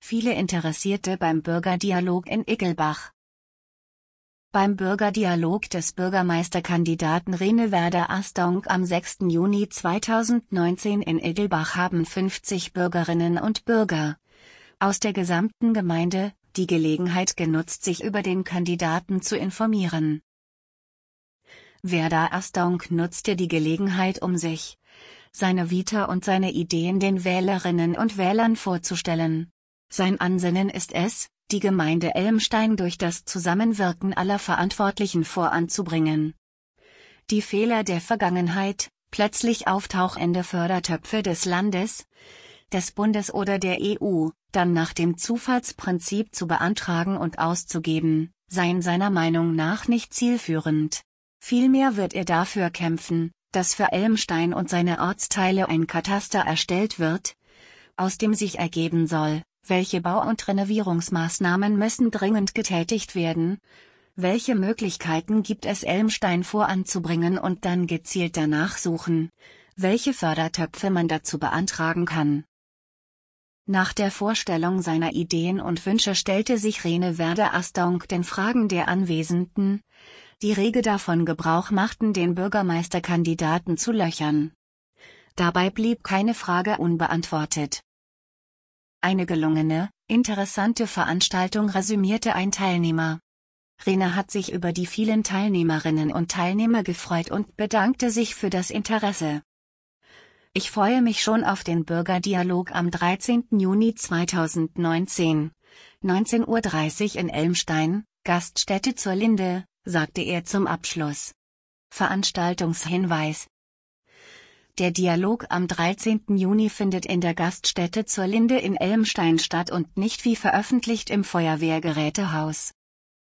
Viele Interessierte beim Bürgerdialog in Iggelbach. Beim Bürgerdialog des Bürgermeisterkandidaten Rene Werder-Astonk am 6. Juni 2019 in Iggelbach haben 50 Bürgerinnen und Bürger aus der gesamten Gemeinde die Gelegenheit genutzt, sich über den Kandidaten zu informieren. Werder-Astonk nutzte die Gelegenheit, um sich, seine Vita und seine Ideen den Wählerinnen und Wählern vorzustellen. Sein Ansinnen ist es, die Gemeinde Elmstein durch das Zusammenwirken aller Verantwortlichen voranzubringen. Die Fehler der Vergangenheit, plötzlich auftauchende Fördertöpfe des Landes, des Bundes oder der EU, dann nach dem Zufallsprinzip zu beantragen und auszugeben, seien seiner Meinung nach nicht zielführend. Vielmehr wird er dafür kämpfen, dass für Elmstein und seine Ortsteile ein Kataster erstellt wird, aus dem sich ergeben soll, welche Bau- und Renovierungsmaßnahmen müssen dringend getätigt werden, welche Möglichkeiten gibt es Elmstein voranzubringen und dann gezielt danach suchen, welche Fördertöpfe man dazu beantragen kann. Nach der Vorstellung seiner Ideen und Wünsche stellte sich Rene Werder-Astonk den Fragen der Anwesenden, die rege davon Gebrauch machten, den Bürgermeisterkandidaten zu löchern. Dabei blieb keine Frage unbeantwortet. Eine gelungene, interessante Veranstaltung, resümierte ein Teilnehmer. Rene hat sich über die vielen Teilnehmerinnen und Teilnehmer gefreut und bedankte sich für das Interesse. Ich freue mich schon auf den Bürgerdialog am 13. Juni 2019, 19:30 Uhr in Elmstein, Gaststätte zur Linde, sagte er zum Abschluss. Veranstaltungshinweis: Der Dialog am 13. Juni findet in der Gaststätte zur Linde in Elmstein statt und nicht wie veröffentlicht im Feuerwehrgerätehaus.